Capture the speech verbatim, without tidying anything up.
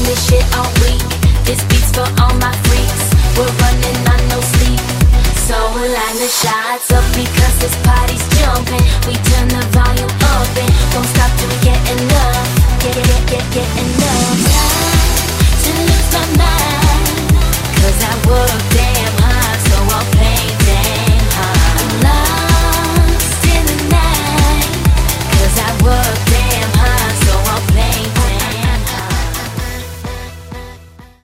this shit all week. This beat's for all my freaks. We're running on no sleep. So we'll line the shots up because this party's jumping. We turn the volume up and don't stop till we get enough. Get, get, get, get enough.